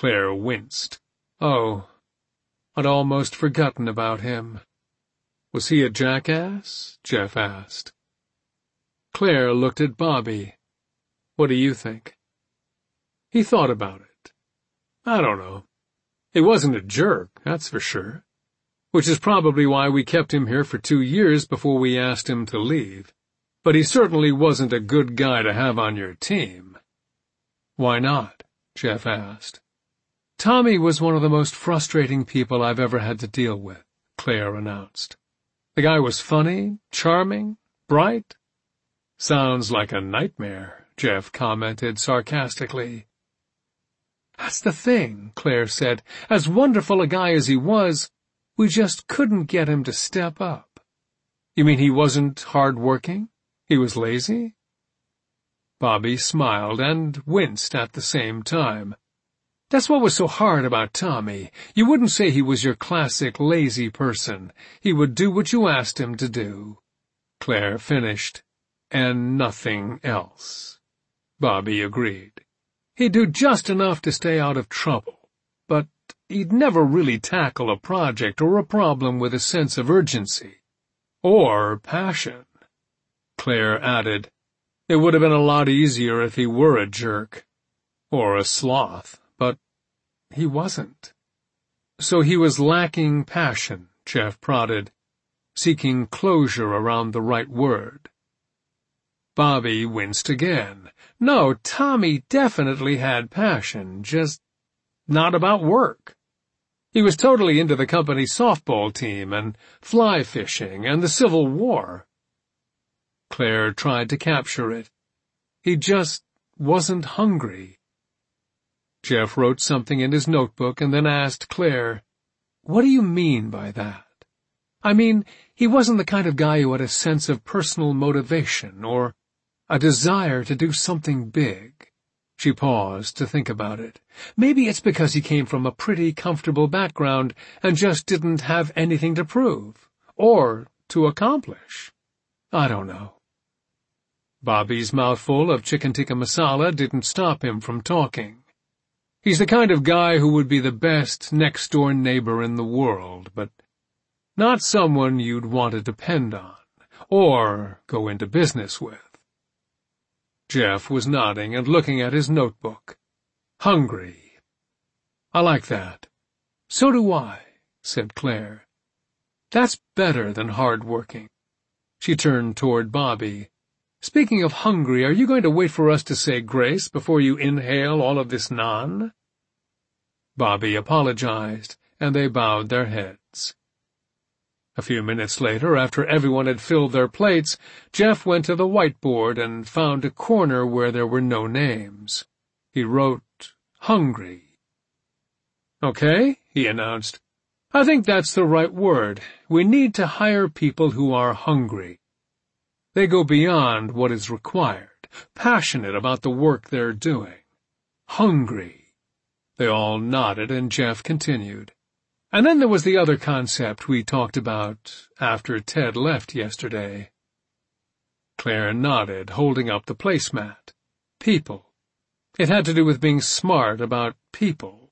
Claire winced. Oh, I'd almost forgotten about him. Was he a jackass? Jeff asked. Claire looked at Bobby. What do you think? He thought about it. I don't know. He wasn't a jerk, that's for sure. Which is probably why we kept him here for 2 years before we asked him to leave. But he certainly wasn't a good guy to have on your team. Why not? Jeff asked. Tommy was one of the most frustrating people I've ever had to deal with, Claire announced. The guy was funny, charming, bright. Sounds like a nightmare, Jeff commented sarcastically. That's the thing, Claire said. As wonderful a guy as he was, we just couldn't get him to step up. You mean he wasn't hard-working? He was lazy? Bobby smiled and winced at the same time. That's what was so hard about Tommy. You wouldn't say he was your classic lazy person. He would do what you asked him to do. Claire finished. And nothing else. Bobby agreed. He'd do just enough to stay out of trouble, but he'd never really tackle a project or a problem with a sense of urgency. Or passion. Claire added, It would have been a lot easier if he were a jerk. Or a sloth. But he wasn't. So he was lacking passion, Jeff prodded, seeking closure around the right word. Bobby winced again. No, Tommy definitely had passion, just not about work. He was totally into the company softball team and fly fishing and the Civil War. Claire tried to capture it. He just wasn't hungry. Jeff wrote something in his notebook and then asked Claire, What do you mean by that? I mean, he wasn't the kind of guy who had a sense of personal motivation or a desire to do something big. She paused to think about it. Maybe it's because he came from a pretty comfortable background and just didn't have anything to prove or to accomplish. I don't know. Bobby's mouthful of chicken tikka masala didn't stop him from talking. He's the kind of guy who would be the best next-door neighbor in the world, but not someone you'd want to depend on or go into business with. Jeff was nodding and looking at his notebook. Hungry. I like that. So do I, said Claire. That's better than hard-working. She turned toward Bobby. Speaking of hungry, are you going to wait for us to say grace before you inhale all of this naan? Bobby apologized, and they bowed their heads. A few minutes later, after everyone had filled their plates, Jeff went to the whiteboard and found a corner where there were no names. He wrote, hungry. Okay, he announced. I think that's the right word. We need to hire people who are hungry. They go beyond what is required, passionate about the work they're doing. Hungry. They all nodded, and Jeff continued. And then there was the other concept we talked about after Ted left yesterday. Claire nodded, holding up the placemat. People. It had to do with being smart about people.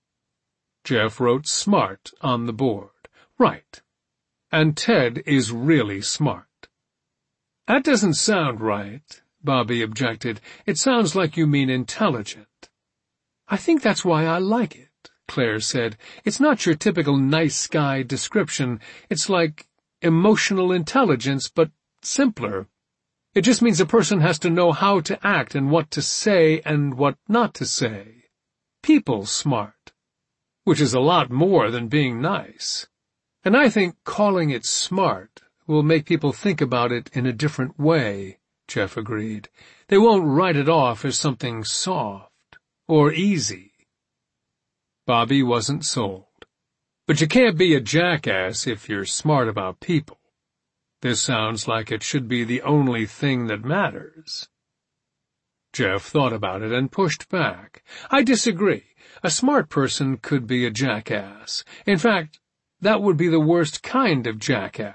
Jeff wrote smart on the board. Right. And Ted is really smart. That doesn't sound right, Bobby objected. It sounds like you mean intelligent. I think that's why I like it, Claire said. It's not your typical nice guy description. It's like emotional intelligence, but simpler. It just means a person has to know how to act and what to say and what not to say. People smart, which is a lot more than being nice. And I think calling it smart will make people think about it in a different way, Jeff agreed. They won't write it off as something soft or easy. Bobby wasn't sold. But you can't be a jackass if you're smart about people. This sounds like it should be the only thing that matters. Jeff thought about it and pushed back. I disagree. A smart person could be a jackass. In fact, that would be the worst kind of jackass.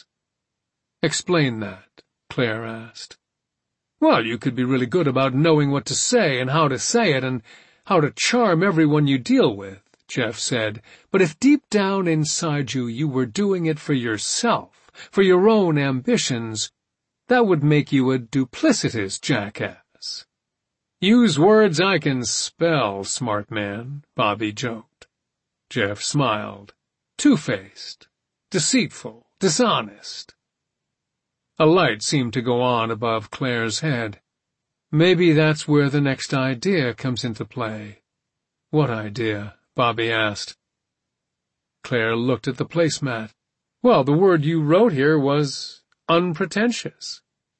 Explain that, Claire asked. Well, you could be really good about knowing what to say and how to say it, and how to charm everyone you deal with, Jeff said, but if deep down inside you were doing it for yourself, for your own ambitions, that would make you a duplicitous jackass. Use words I can spell, smart man, Bobby joked. Jeff smiled. Two-faced, deceitful, dishonest. A light seemed to go on above Claire's head. Maybe that's where the next idea comes into play. What idea? Bobby asked. Claire looked at the placemat. Well, the word you wrote here was unpretentious.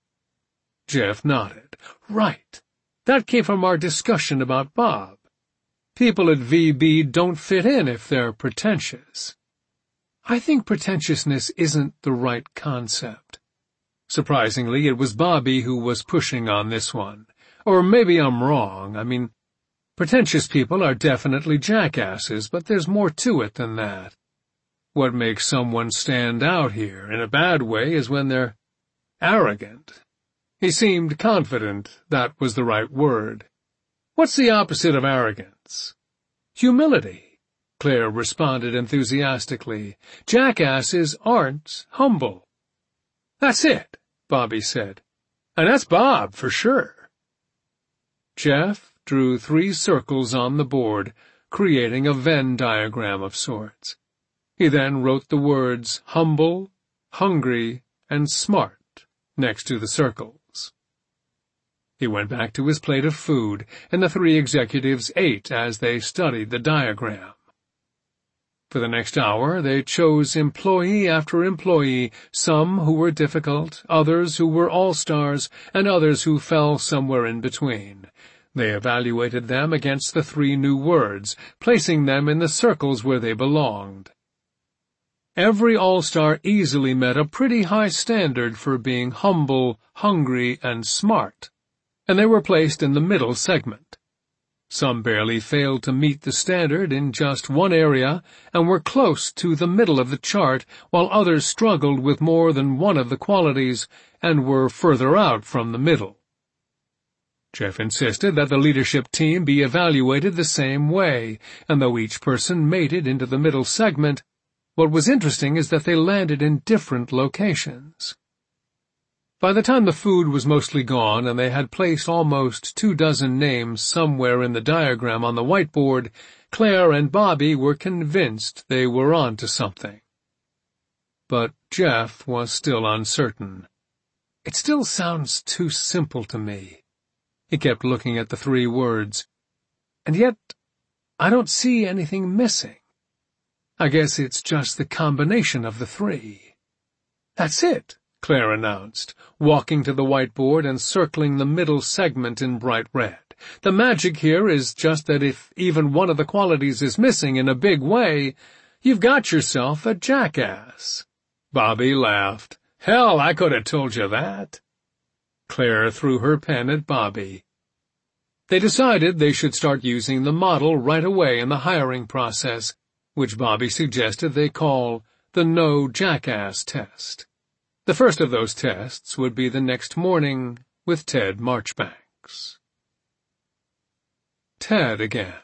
Jeff nodded. Right. That came from our discussion about Bob. People at VB don't fit in if they're pretentious. I think pretentiousness isn't the right concept. Surprisingly, it was Bobby who was pushing on this one. Or maybe I'm wrong. I mean, pretentious people are definitely jackasses, but there's more to it than that. What makes someone stand out here, in a bad way, is when they're arrogant. He seemed confident that was the right word. What's the opposite of arrogance? Humility, Claire responded enthusiastically. Jackasses aren't humble. That's it, Bobby said. And that's Bob, for sure. Jeff drew 3 circles on the board, creating a Venn diagram of sorts. He then wrote the words humble, hungry, and smart next to the circles. He went back to his plate of food, and the 3 executives ate as they studied the diagram. For the next hour, they chose employee after employee, some who were difficult, others who were all-stars, and others who fell somewhere in between. They evaluated them against the 3 new words, placing them in the circles where they belonged. Every all-star easily met a pretty high standard for being humble, hungry, and smart, and they were placed in the middle segment. Some barely failed to meet the standard in just one area and were close to the middle of the chart, while others struggled with more than one of the qualities and were further out from the middle. Jeff insisted that the leadership team be evaluated the same way, and though each person made it into the middle segment, what was interesting is that they landed in different locations. By the time the food was mostly gone and they had placed almost 24 names somewhere in the diagram on the whiteboard, Claire and Bobby were convinced they were on to something. But Jeff was still uncertain. It still sounds too simple to me. He kept looking at the 3 words. And yet, I don't see anything missing. I guess it's just the combination of the 3. That's it, Claire announced, walking to the whiteboard and circling the middle segment in bright red. The magic here is just that if even one of the qualities is missing in a big way, you've got yourself a jackass. Bobby laughed. Hell, I could have told you that. Claire threw her pen at Bobby. They decided they should start using the model right away in the hiring process, which Bobby suggested they call the No Jackass Test. The first of those tests would be the next morning with Ted Marchbanks. Ted again.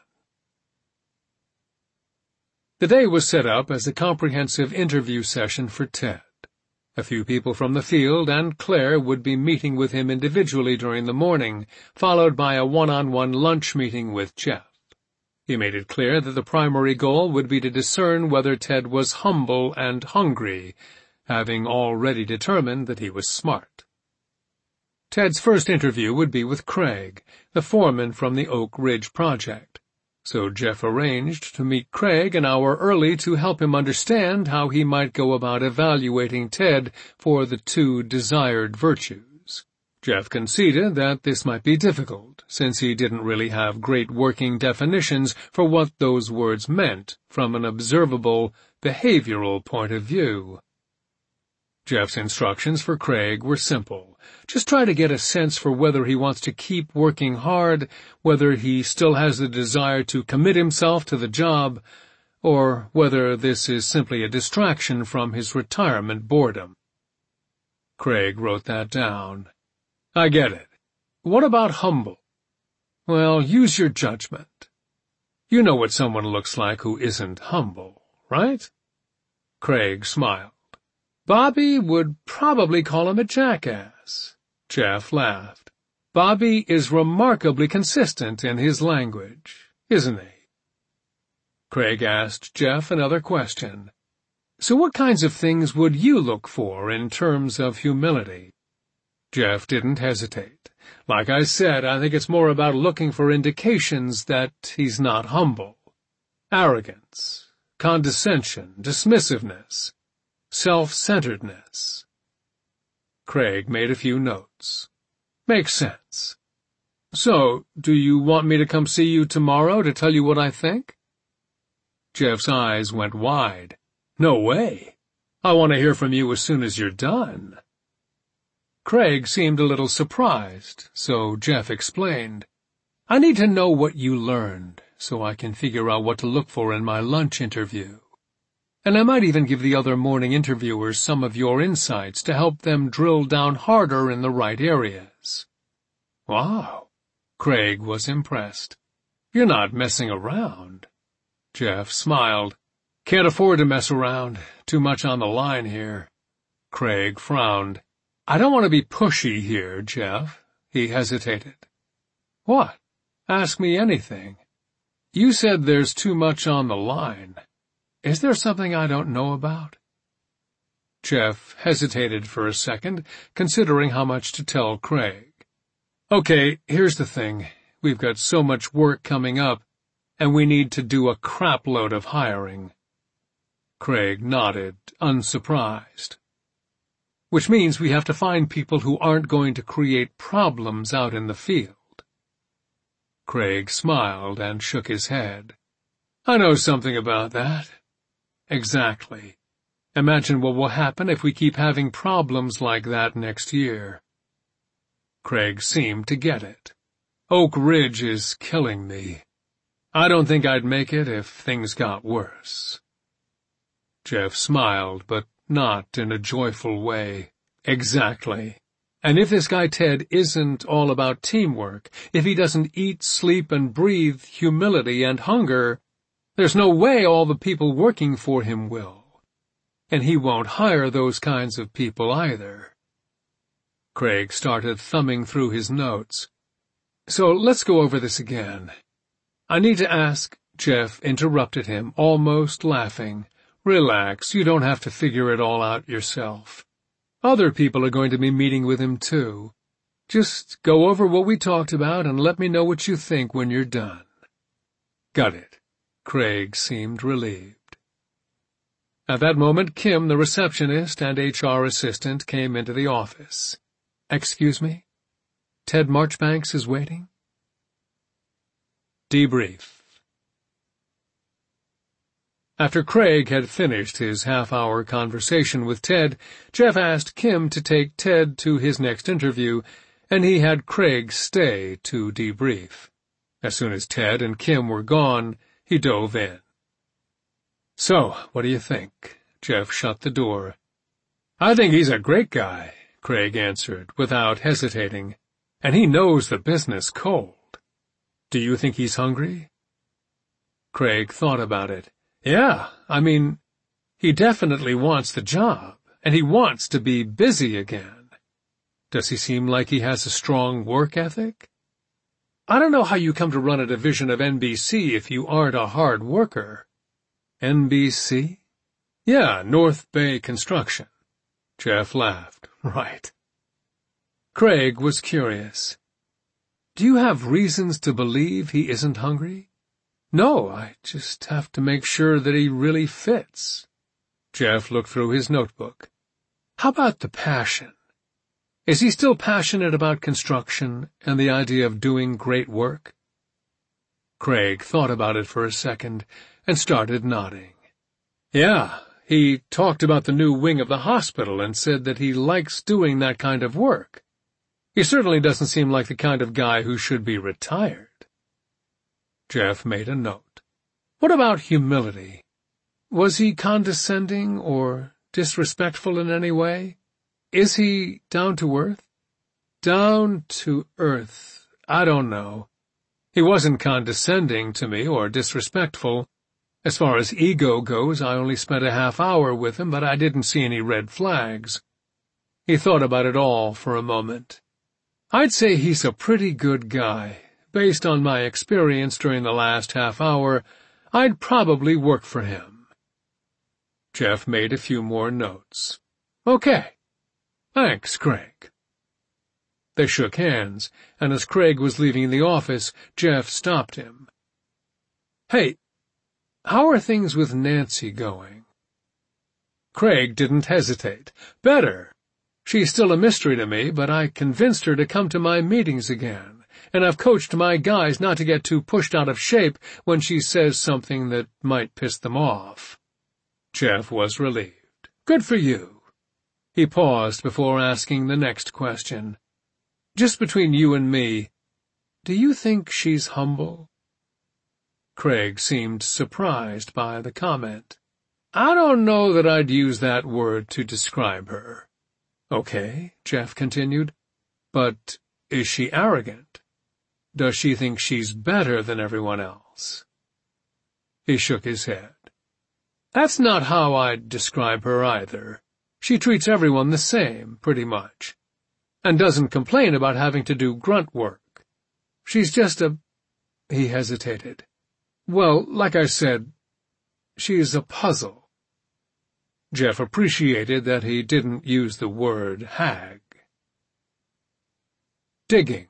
The day was set up as a comprehensive interview session for Ted. A few people from the field and Claire would be meeting with him individually during the morning, followed by a one-on-one lunch meeting with Jeff. He made it clear that the primary goal would be to discern whether Ted was humble and hungry, having already determined that he was smart. Ted's first interview would be with Craig, the foreman from the Oak Ridge project. So Jeff arranged to meet Craig an hour early to help him understand how he might go about evaluating Ted for the 2 desired virtues. Jeff conceded that this might be difficult, since he didn't really have great working definitions for what those words meant from an observable, behavioral point of view. Jeff's instructions for Craig were simple. Just try to get a sense for whether he wants to keep working hard, whether he still has the desire to commit himself to the job, or whether this is simply a distraction from his retirement boredom. Craig wrote that down. I get it. What about humble? Well, use your judgment. You know what someone looks like who isn't humble, right? Craig smiled. Bobby would probably call him a jackass. Jeff laughed. Bobby is remarkably consistent in his language, isn't he? Craig asked Jeff another question. So what kinds of things would you look for in terms of humility? Jeff didn't hesitate. Like I said, I think it's more about looking for indications that he's not humble. Arrogance, condescension, dismissiveness, self-centeredness. Craig made a few notes. Makes sense. So, do you want me to come see you tomorrow to tell you what I think? Jeff's eyes went wide. No way. I want to hear from you as soon as you're done. Craig seemed a little surprised, so Jeff explained. I need to know what you learned, so I can figure out what to look for in my lunch interview. And I might even give the other morning interviewers some of your insights to help them drill down harder in the right areas. Wow. Craig was impressed. You're not messing around. Jeff smiled. Can't afford to mess around. Too much on the line here. Craig frowned. I don't want to be pushy here, Jeff. He hesitated. What? Ask me anything. You said there's too much on the line. Is there something I don't know about? Jeff hesitated for a second, considering how much to tell Craig. Okay, here's the thing. We've got so much work coming up, and we need to do a crapload of hiring. Craig nodded, unsurprised. Which means we have to find people who aren't going to create problems out in the field. Craig smiled and shook his head. I know something about that. Exactly. Imagine what will happen if we keep having problems like that next year. Craig seemed to get it. Oak Ridge is killing me. I don't think I'd make it if things got worse. Jeff smiled, but not in a joyful way. Exactly. And if this guy Ted isn't all about teamwork, if he doesn't eat, sleep, and breathe humility and hunger, there's no way all the people working for him will. And he won't hire those kinds of people either. Craig started thumbing through his notes. So let's go over this again. I need to ask, Jeff interrupted him, almost laughing. Relax, you don't have to figure it all out yourself. Other people are going to be meeting with him too. Just go over what we talked about and let me know what you think when you're done. Got it. Craig seemed relieved. At that moment, Kim, the receptionist and HR assistant, came into the office. Excuse me? Ted Marchbanks is waiting? Debrief. After Craig had finished his half-hour conversation with Ted, Jeff asked Kim to take Ted to his next interview, and he had Craig stay to debrief. As soon as Ted and Kim were gone, he dove in. So, what do you think? Jeff shut the door. I think he's a great guy, Craig answered, without hesitating, and he knows the business cold. Do you think he's hungry? Craig thought about it. Yeah, I mean, he definitely wants the job, and he wants to be busy again. Does he seem like he has a strong work ethic? I don't know how you come to run a division of NBC if you aren't a hard worker. NBC? Yeah, North Bay Construction. Jeff laughed. Right. Craig was curious. Do you have reasons to believe he isn't hungry? No, I just have to make sure that he really fits. Jeff looked through his notebook. How about the passion? Is he still passionate about construction and the idea of doing great work? Craig thought about it for a second and started nodding. Yeah, he talked about the new wing of the hospital and said that he likes doing that kind of work. He certainly doesn't seem like the kind of guy who should be retired. Jeff made a note. What about humility? Was he condescending or disrespectful in any way? Is he down to earth? Down to earth. I don't know. He wasn't condescending to me or disrespectful. As far as ego goes, I only spent a half hour with him, but I didn't see any red flags. He thought about it all for a moment. I'd say he's a pretty good guy. Based on my experience during the last half hour, I'd probably work for him. Jeff made a few more notes. Okay. Thanks, Craig. They shook hands, and as Craig was leaving the office, Jeff stopped him. Hey, how are things with Nancy going? Craig didn't hesitate. Better. She's still a mystery to me, but I convinced her to come to my meetings again, and I've coached my guys not to get too pushed out of shape when she says something that might piss them off. Jeff was relieved. Good for you. He paused before asking the next question. Just between you and me, do you think she's humble? Craig seemed surprised by the comment. I don't know that I'd use that word to describe her. Okay, Jeff continued, but is she arrogant? Does she think she's better than everyone else? He shook his head. That's not how I'd describe her either. She treats everyone the same, pretty much, and doesn't complain about having to do grunt work. She's just a— He hesitated. Well, like I said, she's a puzzle. Jeff appreciated that he didn't use the word hag. Digging.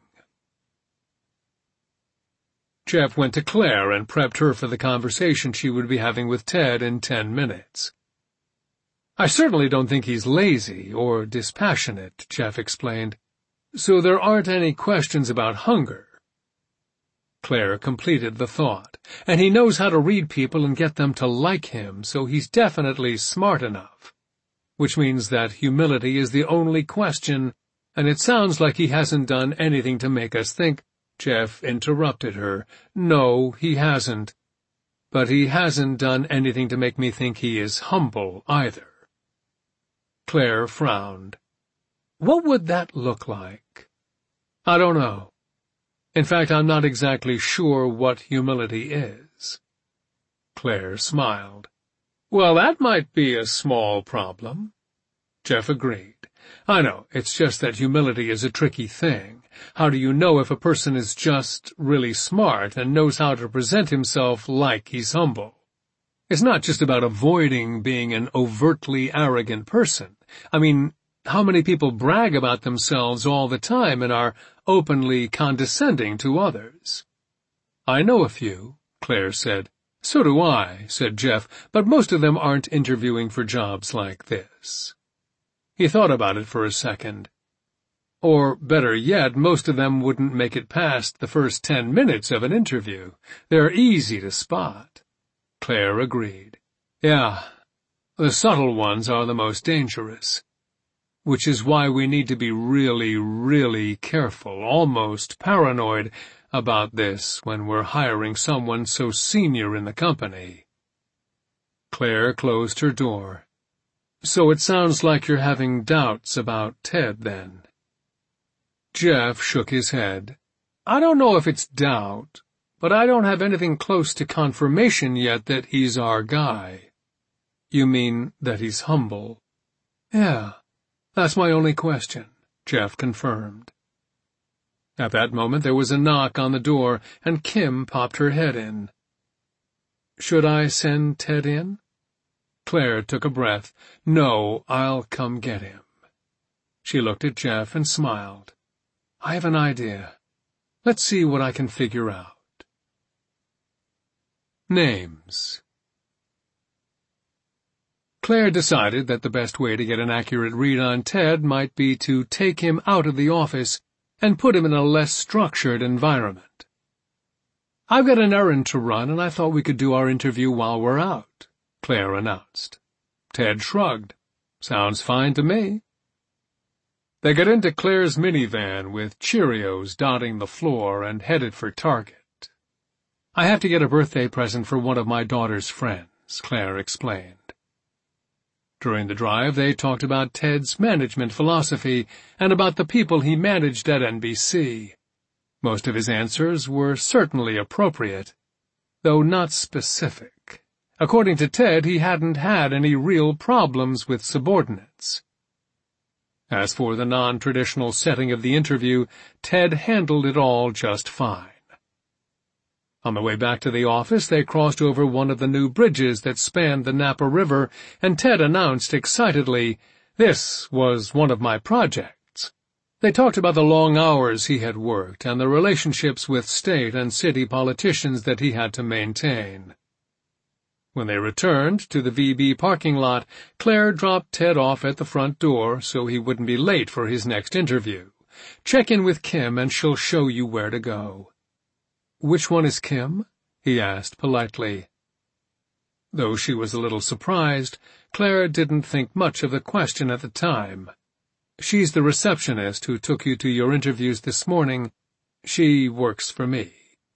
Jeff went to Claire and prepped her for the conversation she would be having with Ted in 10 minutes. I certainly don't think he's lazy or dispassionate, Jeff explained, so there aren't any questions about hunger. Claire completed the thought, and he knows how to read people and get them to like him, so he's definitely smart enough. Which means that humility is the only question, and it sounds like he hasn't done anything to make us think. Jeff interrupted her. No, he hasn't. But he hasn't done anything to make me think he is humble, either. Claire frowned. What would that look like? I don't know. In fact, I'm not exactly sure what humility is. Claire smiled. Well, that might be a small problem. Jeff agreed. I know, it's just that humility is a tricky thing. How do you know if a person is just really smart and knows how to present himself like he's humble? It's not just about avoiding being an overtly arrogant person. I mean, how many people brag about themselves all the time and are openly condescending to others? I know a few, Claire said. So do I, said Jeff, but most of them aren't interviewing for jobs like this. He thought about it for a second. Or, better yet, most of them wouldn't make it past the first 10 minutes of an interview. They're easy to spot. Claire agreed. Yeah, the subtle ones are the most dangerous. Which is why we need to be really, really careful, almost paranoid, about this when we're hiring someone so senior in the company. Claire closed her door. So it sounds like you're having doubts about Ted, then. Jeff shook his head. I don't know if it's doubt, but I don't have anything close to confirmation yet that he's our guy. You mean that he's humble? Yeah. That's my only question, Jeff confirmed. At that moment there was a knock on the door, and Kim popped her head in. Should I send Ted in? Claire took a breath. No, I'll come get him. She looked at Jeff and smiled. I have an idea. Let's see what I can figure out. Names. Claire decided that the best way to get an accurate read on Ted might be to take him out of the office and put him in a less structured environment. I've got an errand to run, and I thought we could do our interview while we're out, Claire announced. Ted shrugged. Sounds fine to me. They got into Claire's minivan with Cheerios dotting the floor and headed for Target. I have to get a birthday present for one of my daughter's friends, Claire explained. During the drive, they talked about Ted's management philosophy and about the people he managed at NBC. Most of his answers were certainly appropriate, though not specific. According to Ted, he hadn't had any real problems with subordinates. As for the non-traditional setting of the interview, Ted handled it all just fine. On the way back to the office, they crossed over one of the new bridges that spanned the Napa River, and Ted announced excitedly, "This was one of my projects." They talked about the long hours he had worked and the relationships with state and city politicians that he had to maintain. When they returned to the VB parking lot, Claire dropped Ted off at the front door so he wouldn't be late for his next interview. "Check in with Kim and she'll show you where to go." "Which one is Kim?" he asked politely. Though she was a little surprised, Claire didn't think much of the question at the time. "She's the receptionist who took you to your interviews this morning. She works for me."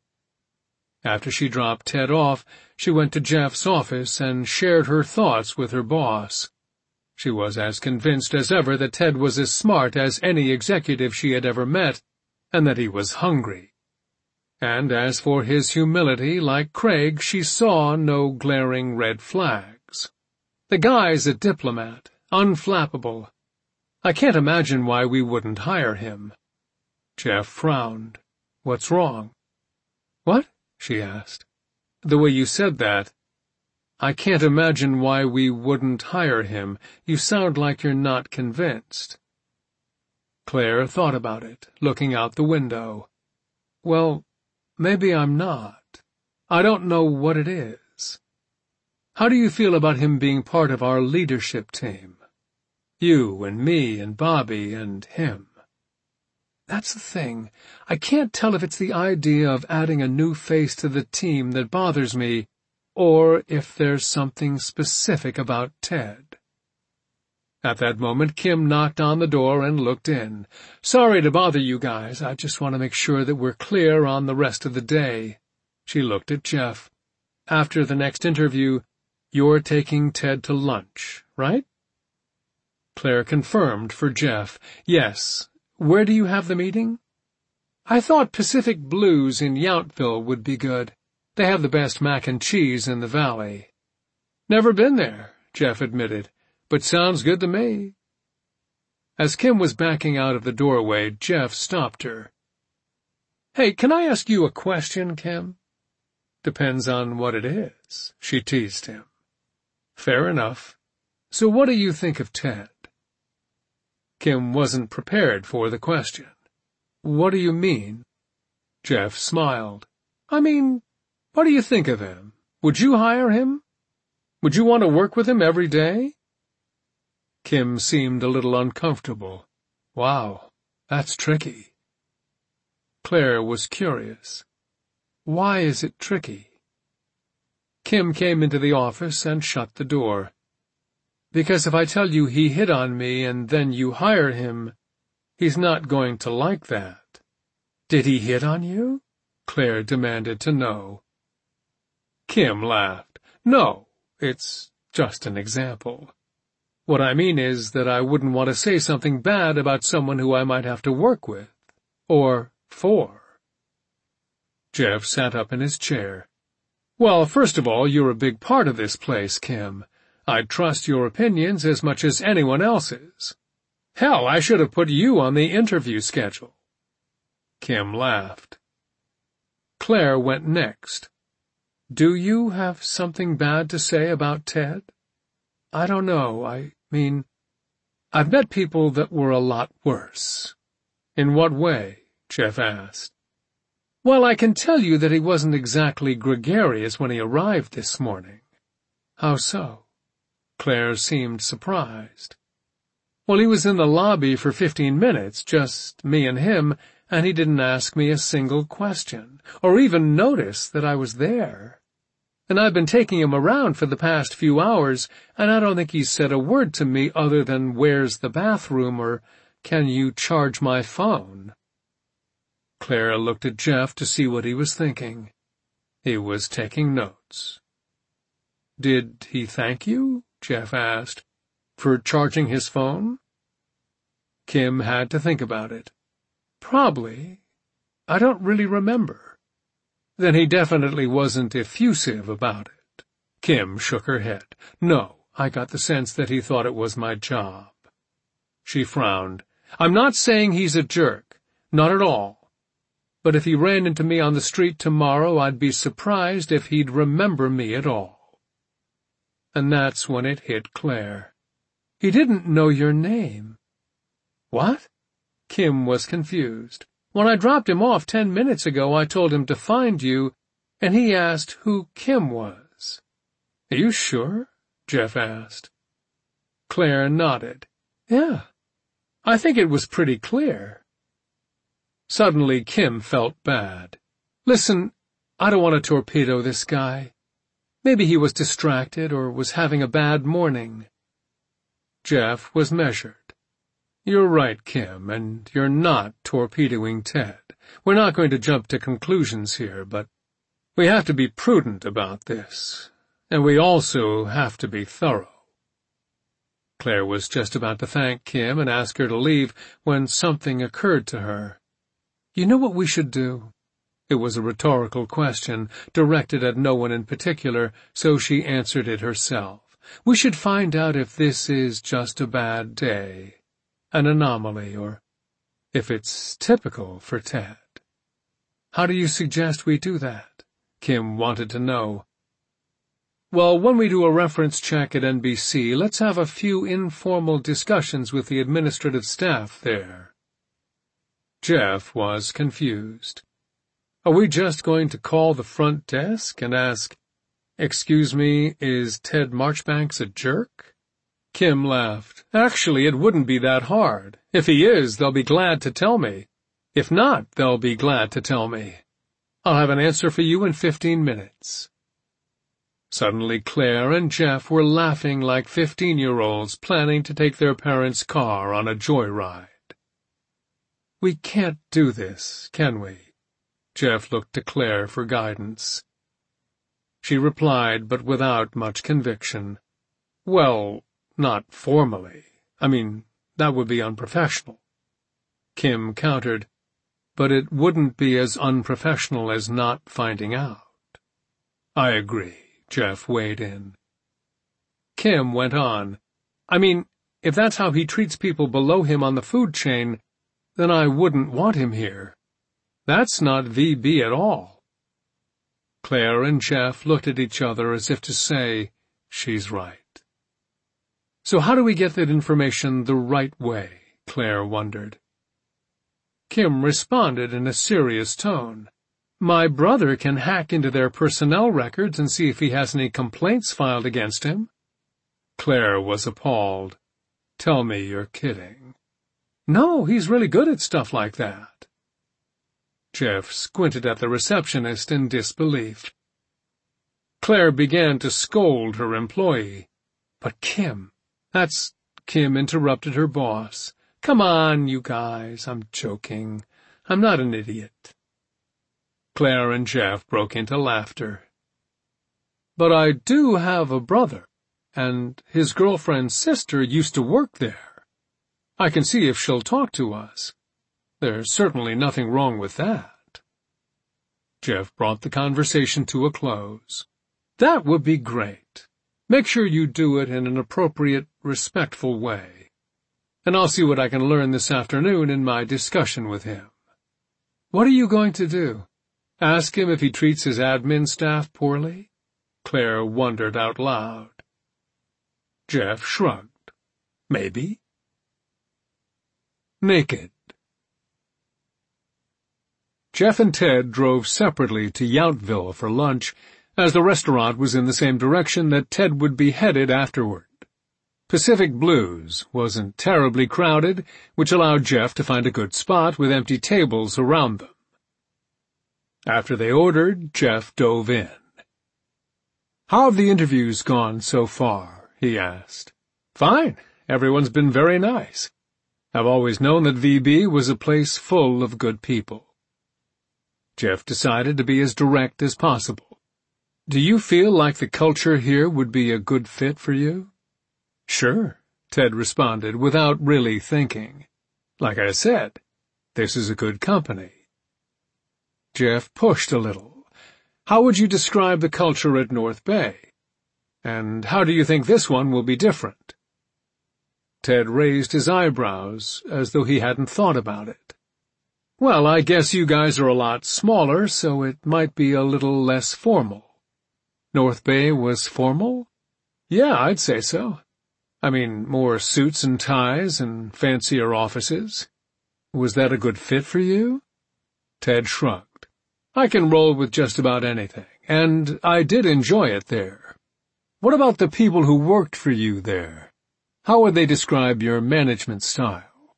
After she dropped Ted off, she went to Jeff's office and shared her thoughts with her boss. She was as convinced as ever that Ted was as smart as any executive she had ever met, and that he was hungry. And as for his humility, like Craig, she saw no glaring red flags. "The guy's a diplomat, unflappable. I can't imagine why we wouldn't hire him." Jeff frowned. "What's wrong?" "What?" she asked. "The way you said that. I can't imagine why we wouldn't hire him. You sound like you're not convinced." Claire thought about it, looking out the window. "Well, maybe I'm not. I don't know what it is. How do you feel about him being part of our leadership team? You and me and Bobby and him." "That's the thing. I can't tell if it's the idea of adding a new face to the team that bothers me, or if there's something specific about Ted." At that moment, Kim knocked on the door and looked in. "Sorry to bother you guys. I just want to make sure that we're clear on the rest of the day." She looked at Jeff. "After the next interview, you're taking Ted to lunch, right?" Claire confirmed for Jeff. "Yes. Where do you have the meeting?" "I thought Pacific Blues in Yountville would be good. They have the best mac and cheese in the valley." "Never been there," Jeff admitted, "but sounds good to me." As Kim was backing out of the doorway, Jeff stopped her. "Hey, can I ask you a question, Kim?" "Depends on what it is," she teased him. "Fair enough. So what do you think of Ted?" Kim wasn't prepared for the question. "What do you mean?" Jeff smiled. "I mean, what do you think of him? Would you hire him? Would you want to work with him every day?" Kim seemed a little uncomfortable. "Wow, that's tricky." Claire was curious. "Why is it tricky?" Kim came into the office and shut the door. "Because if I tell you he hit on me and then you hire him, he's not going to like that." "Did he hit on you?" Claire demanded to know. Kim laughed. "No, it's just an example. What I mean is that I wouldn't want to say something bad about someone who I might have to work with, or for." Jeff sat up in his chair. "Well, first of all, you're a big part of this place, Kim. I'd trust your opinions as much as anyone else's. Hell, I should have put you on the interview schedule." Kim laughed. Claire went next. "Do you have something bad to say about Ted?" "I don't know. I mean, I've met people that were a lot worse." "In what way?" Jeff asked. "Well, I can tell you that he wasn't exactly gregarious when he arrived this morning." "How so?" Claire seemed surprised. "Well, he was in the lobby for 15 minutes, just me and him, and he didn't ask me a single question, or even notice that I was there. And I've been taking him around for the past few hours, and I don't think he's said a word to me other than 'Where's the bathroom?' or 'Can you charge my phone?'" Claire looked at Jeff to see what he was thinking. He was taking notes. "Did he thank you?" Jeff asked. "For charging his phone?" Kim had to think about it. "Probably. I don't really remember." "Then he definitely wasn't effusive about it." Kim shook her head. "No, I got the sense that he thought it was my job." She frowned. "I'm not saying he's a jerk. Not at all. But if he ran into me on the street tomorrow, I'd be surprised if he'd remember me at all." And that's when it hit Claire. "He didn't know your name." "What?" Kim was confused. "When I dropped him off 10 minutes ago, I told him to find you, and he asked who Kim was." "Are you sure?" Jeff asked. Claire nodded. "Yeah, I think it was pretty clear." Suddenly, Kim felt bad. "Listen, I don't want to torpedo this guy. Maybe he was distracted or was having a bad morning." Jeff was measured. "You're right, Kim, and you're not torpedoing Ted. We're not going to jump to conclusions here, but we have to be prudent about this, and we also have to be thorough." Claire was just about to thank Kim and ask her to leave when something occurred to her. "You know what we should do?" It was a rhetorical question, directed at no one in particular, so she answered it herself. "We should find out if this is just a bad day, an anomaly, or if it's typical for Ted." "How do you suggest we do that?" Kim wanted to know. "Well, when we do a reference check at NBC, let's have a few informal discussions with the administrative staff there." Jeff was confused. "Are we just going to call the front desk and ask, 'Excuse me, is Ted Marchbanks a jerk?'" Kim laughed. "Actually, it wouldn't be that hard. If he is, they'll be glad to tell me. If not, they'll be glad to tell me. I'll have an answer for you in 15 minutes. Suddenly, Claire and Jeff were laughing like 15-year-olds planning to take their parents' car on a joyride. "We can't do this, can we?" Jeff looked to Claire for guidance. She replied, but without much conviction. "Well, not formally. I mean, that would be unprofessional." Kim countered, "But it wouldn't be as unprofessional as not finding out." "I agree," Jeff weighed in. Kim went on, "I mean, if that's how he treats people below him on the food chain, then I wouldn't want him here. That's not VB at all." Claire and Jeff looked at each other as if to say, "She's right." "So how do we get that information the right way?" Claire wondered. Kim responded in a serious tone. "My brother can hack into their personnel records and see if he has any complaints filed against him." Claire was appalled. "Tell me you're kidding." "No, he's really good at stuff like that." Jeff squinted at the receptionist in disbelief. Claire began to scold her employee. "But Kim, that's—" Kim interrupted her boss. "Come on, you guys, I'm joking. I'm not an idiot." Claire and Jeff broke into laughter. "But I do have a brother, and his girlfriend's sister used to work there. I can see if she'll talk to us. There's certainly nothing wrong with that." Jeff brought the conversation to a close. "That would be great. Make sure you do it in an appropriate, respectful way. And I'll see what I can learn this afternoon in my discussion with him." "What are you going to do? Ask him if he treats his admin staff poorly?" Claire wondered out loud. Jeff shrugged. "Maybe." Naked. Jeff and Ted drove separately to Yountville for lunch, as the restaurant was in the same direction that Ted would be headed afterward. Pacific Blues wasn't terribly crowded, which allowed Jeff to find a good spot with empty tables around them. After they ordered, Jeff dove in. "How have the interviews gone so far?" he asked. "Fine. Everyone's been very nice. I've always known that VB was a place full of good people." Jeff decided to be as direct as possible. "Do you feel like the culture here would be a good fit for you?" "Sure," Ted responded without really thinking. "Like I said, this is a good company." Jeff pushed a little. "How would you describe the culture at North Bay? And how do you think this one will be different?" Ted raised his eyebrows, as though he hadn't thought about it. "Well, I guess you guys are a lot smaller, so it might be a little less formal." North Bay was formal? Yeah, I'd say so. I mean, more suits and ties and fancier offices. Was that a good fit for you? Ted shrugged. "I can roll with just about anything, and I did enjoy it there." "What about the people who worked for you there? How would they describe your management style?"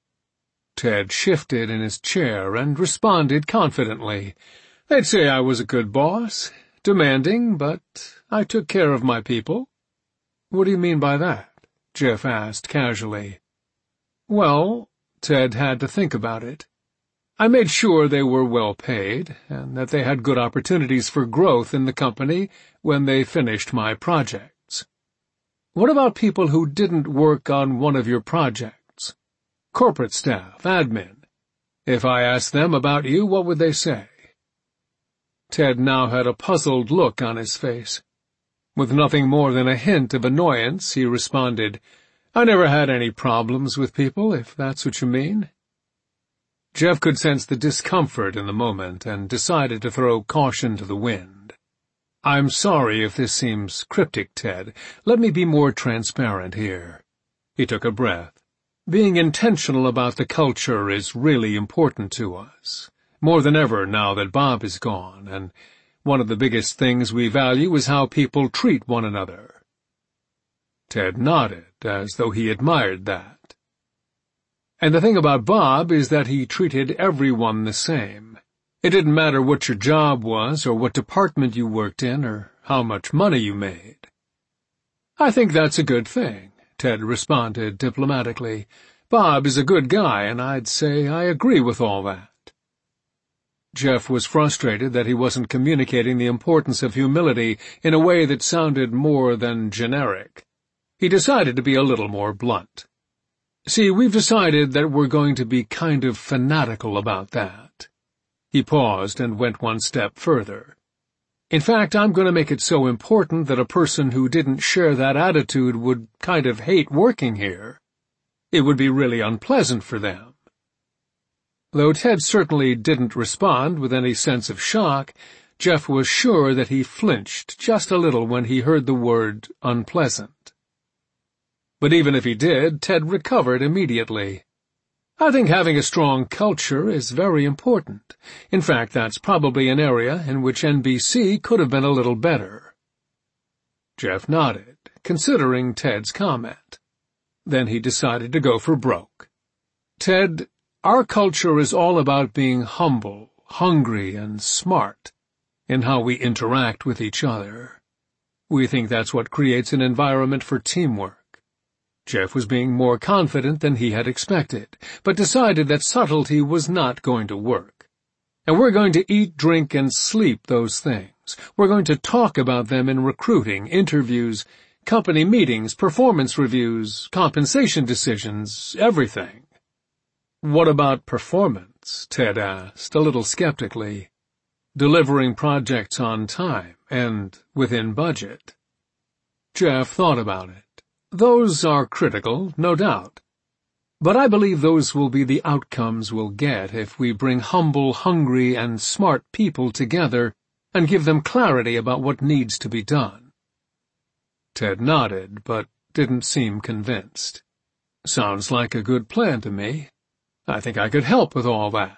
Ted shifted in his chair and responded confidently. "They'd say I was a good boss, demanding, but I took care of my people." "What do you mean by that?" Jeff asked casually. "Well," Ted had to think about it, "I made sure they were well paid, and that they had good opportunities for growth in the company when they finished my projects." "What about people who didn't work on one of your projects? Corporate staff, admin. If I asked them about you, what would they say?" Ted now had a puzzled look on his face. With nothing more than a hint of annoyance, he responded, "I never had any problems with people, if that's what you mean." Jeff could sense the discomfort in the moment and decided to throw caution to the wind. "I'm sorry if this seems cryptic, Ted. Let me be more transparent here." He took a breath. "Being intentional about the culture is really important to us, more than ever now that Bob is gone, and one of the biggest things we value is how people treat one another." Ted nodded, as though he admired that. "And the thing about Bob is that he treated everyone the same. It didn't matter what your job was, or what department you worked in, or how much money you made." "I think that's a good thing," Ted responded diplomatically. "Bob is a good guy, and I'd say I agree with all that." Jeff was frustrated that he wasn't communicating the importance of humility in a way that sounded more than generic. He decided to be a little more blunt. "See, we've decided that we're going to be kind of fanatical about that." He paused and went one step further. "In fact, I'm going to make it so important that a person who didn't share that attitude would kind of hate working here. It would be really unpleasant for them." Though Ted certainly didn't respond with any sense of shock, Jeff was sure that he flinched just a little when he heard the word unpleasant. But even if he did, Ted recovered immediately. "I think having a strong culture is very important. In fact, that's probably an area in which NBC could have been a little better." Jeff nodded, considering Ted's comment. Then he decided to go for broke. "Ted, our culture is all about being humble, hungry, and smart in how we interact with each other. We think that's what creates an environment for teamwork." Jeff was being more confident than he had expected, but decided that subtlety was not going to work. "And we're going to eat, drink, and sleep those things. We're going to talk about them in recruiting, interviews, company meetings, performance reviews, compensation decisions, everything." "What about performance?" Ted asked, a little skeptically. "Delivering projects on time and within budget?" Jeff thought about it. "Those are critical, no doubt. But I believe those will be the outcomes we'll get if we bring humble, hungry, and smart people together and give them clarity about what needs to be done." Ted nodded, but didn't seem convinced. "Sounds like a good plan to me. I think I could help with all that."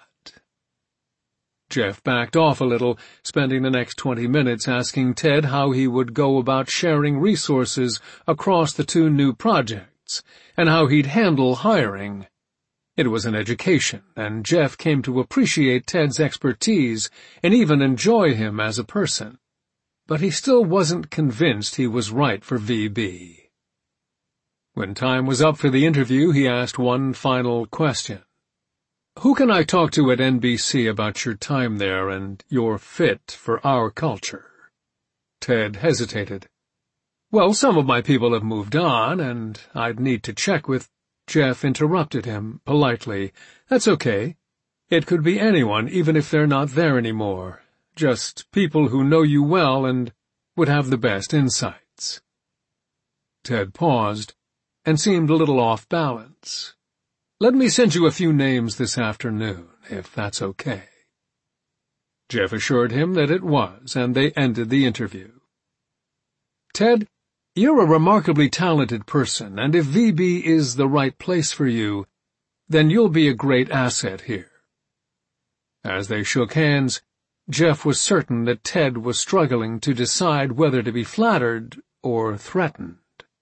Jeff backed off a little, spending the next 20 minutes asking Ted how he would go about sharing resources across the two new projects, and how he'd handle hiring. It was an education, and Jeff came to appreciate Ted's expertise and even enjoy him as a person. But he still wasn't convinced he was right for VB. When time was up for the interview, he asked one final question. "Who can I talk to at NBC about your time there and your fit for our culture?" Ted hesitated. "Well, some of my people have moved on, and I'd need to check with—" Jeff interrupted him politely. "That's okay. It could be anyone, even if they're not there anymore. Just people who know you well and would have the best insights. Ted paused and seemed a little off balance. Let me send you a few names this afternoon, if that's okay. Jeff assured him that it was, and they ended the interview. Ted, you're a remarkably talented person, and if VB is the right place for you, then you'll be a great asset here. As they shook hands, Jeff was certain that Ted was struggling to decide whether to be flattered or threatened.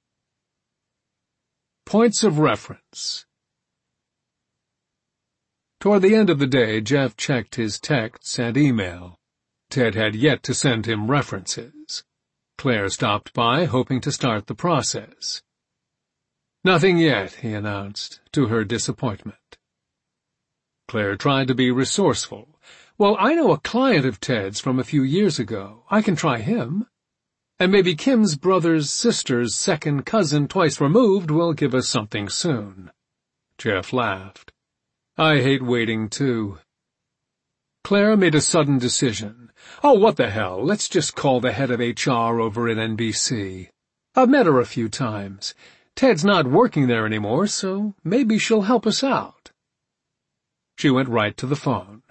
Points of reference. Toward the end of the day, Jeff checked his texts and email. Ted had yet to send him references. Claire stopped by, hoping to start the process. Nothing yet, he announced, to her disappointment. Claire tried to be resourceful. Well, I know a client of Ted's from a few years ago. I can try him. And maybe Kim's brother's sister's second cousin twice removed will give us something soon. Jeff laughed. I hate waiting, too. Claire made a sudden decision. Oh, what the hell, let's just call the head of HR over at NBC. I've met her a few times. Ted's not working there anymore, so maybe she'll help us out. She went right to the phone.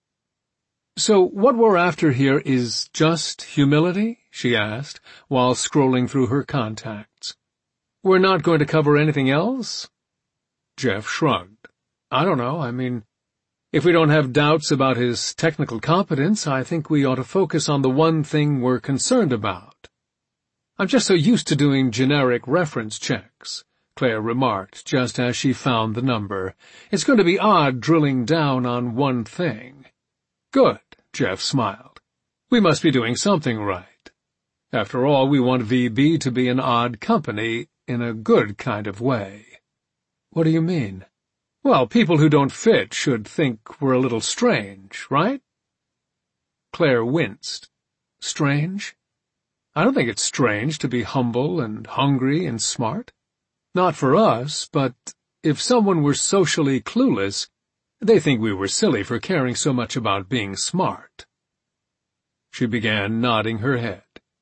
So what we're after here is just humility? She asked, while scrolling through her contacts. We're not going to cover anything else? Jeff shrugged. I don't know, if we don't have doubts about his technical competence, I think we ought to focus on the one thing we're concerned about. I'm just so used to doing generic reference checks, Claire remarked, just as she found the number. It's going to be odd drilling down on one thing. Good, Jeff smiled. We must be doing something right. After all, we want VB to be an odd company in a good kind of way. What do you mean? Well, people who don't fit should think we're a little strange, right? Claire winced. Strange? I don't think it's strange to be humble and hungry and smart. Not for us, but if someone were socially clueless, they think we were silly for caring so much about being smart. She began nodding her head.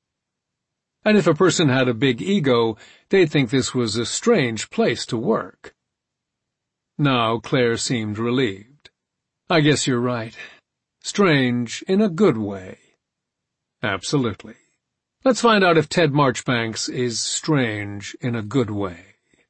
And if a person had a big ego, they'd think this was a strange place to work. Now Claire seemed relieved. I guess you're right. Strange in a good way. Absolutely. Let's find out if Ted Marchbanks is strange in a good way.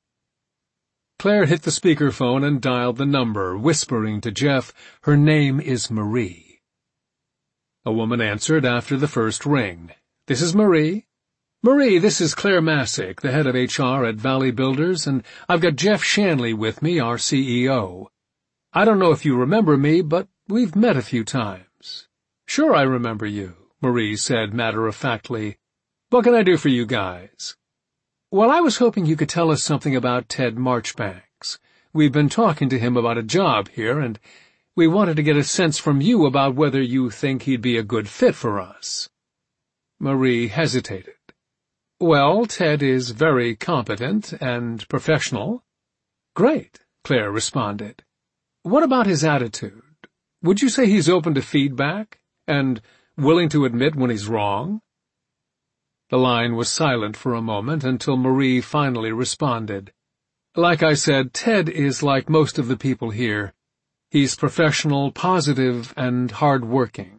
Claire hit the speakerphone and dialed the number, whispering to Jeff, her name is Marie. A woman answered after the first ring. This is Marie. Marie, this is Claire Masick, the head of HR at Valley Builders, and I've got Jeff Shanley with me, our CEO. I don't know if you remember me, but we've met a few times. Sure, I remember you, Marie said matter-of-factly. What can I do for you guys? Well, I was hoping you could tell us something about Ted Marchbanks. We've been talking to him about a job here, and we wanted to get a sense from you about whether you think he'd be a good fit for us. Marie hesitated. Well, Ted is very competent and professional. Great, Claire responded. What about his attitude? Would you say he's open to feedback and willing to admit when he's wrong? The line was silent for a moment until Marie finally responded. Like I said, Ted is like most of the people here. He's professional, positive, and hard-working.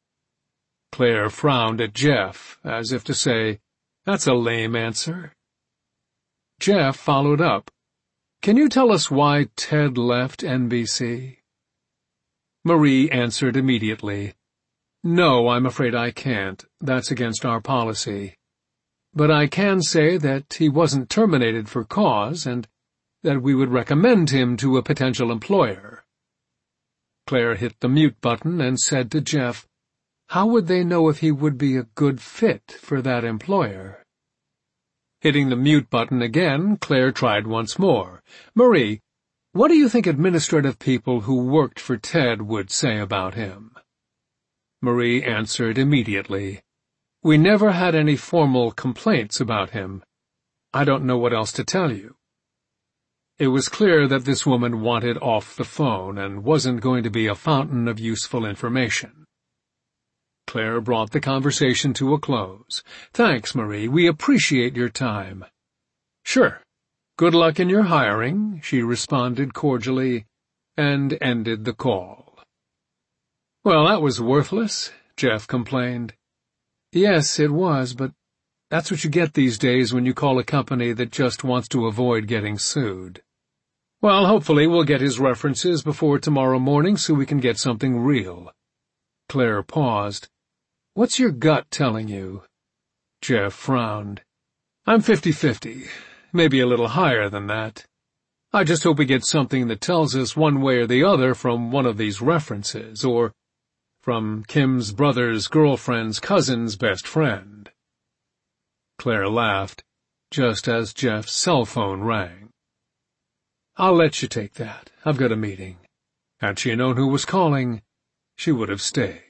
Claire frowned at Jeff, as if to say, That's a lame answer. Jeff followed up. Can you tell us why Ted left NBC? Marie answered immediately. No, I'm afraid I can't. That's against our policy. But I can say that he wasn't terminated for cause and that we would recommend him to a potential employer. Claire hit the mute button and said to Jeff, How would they know if he would be a good fit for that employer? Hitting the mute button again, Claire tried once more. Marie, what do you think administrative people who worked for Ted would say about him? Marie answered immediately. We never had any formal complaints about him. I don't know what else to tell you. It was clear that this woman wanted off the phone and wasn't going to be a fountain of useful information. Claire brought the conversation to a close. "Thanks, Marie. We appreciate your time." "Sure. Good luck in your hiring," she responded cordially, and ended the call. "Well, that was worthless," Jeff complained. "Yes, it was, but that's what you get these days when you call a company that just wants to avoid getting sued." "Well, hopefully we'll get his references before tomorrow morning so we can get something real." Claire paused. "What's your gut telling you?" Jeff frowned. "I'm 50-50, maybe a little higher than that. I just hope we get something that tells us one way or the other from one of these references, or from Kim's brother's girlfriend's cousin's best friend." Claire laughed, just as Jeff's cell phone rang. "I'll let you take that. I've got a meeting." Had she known who was calling, she would have stayed.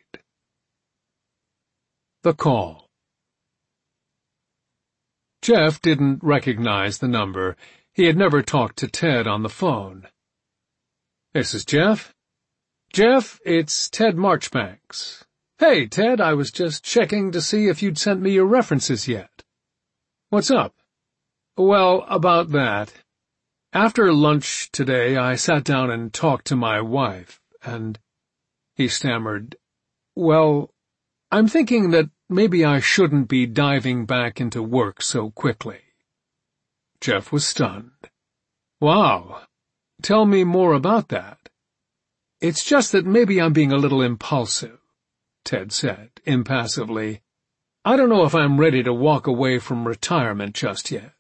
The call. Jeff didn't recognize the number. He had never talked to Ted on the phone. "This is Jeff?" "Jeff, it's Ted Marchbanks." "Hey, Ted, I was just checking to see if you'd sent me your references yet." "What's up?" "Well, about that. After lunch today, I sat down and talked to my wife, and—" he stammered, "well, I'm thinking that maybe I shouldn't be diving back into work so quickly." Jeff was stunned. "Wow. Tell me more about that." "It's just that maybe I'm being a little impulsive," Ted said, impassively. "I don't know if I'm ready to walk away from retirement just yet."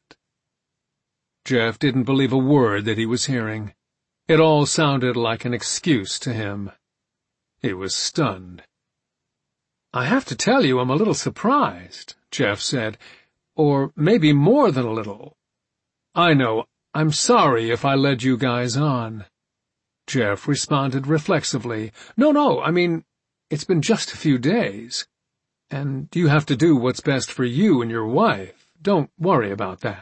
Jeff didn't believe a word that he was hearing. It all sounded like an excuse to him. He was stunned. "I have to tell you I'm a little surprised," Jeff said. "Or maybe more than a little. I know, I'm sorry if I led you guys on." Jeff responded reflexively. No, I mean, it's been just a few days. And you have to do what's best for you and your wife. Don't worry about that."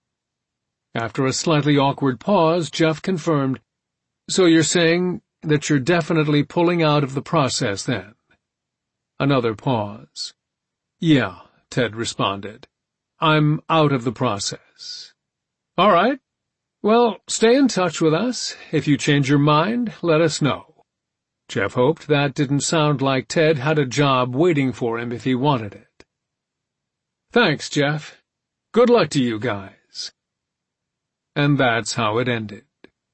After a slightly awkward pause, Jeff confirmed, "So you're saying that you're definitely pulling out of the process, then?" Another pause. "Yeah," Ted responded. "I'm out of the process." "All right. Well, stay in touch with us. If you change your mind, let us know." Jeff hoped that didn't sound like Ted had a job waiting for him if he wanted it. "Thanks, Jeff. Good luck to you guys." And that's how it ended.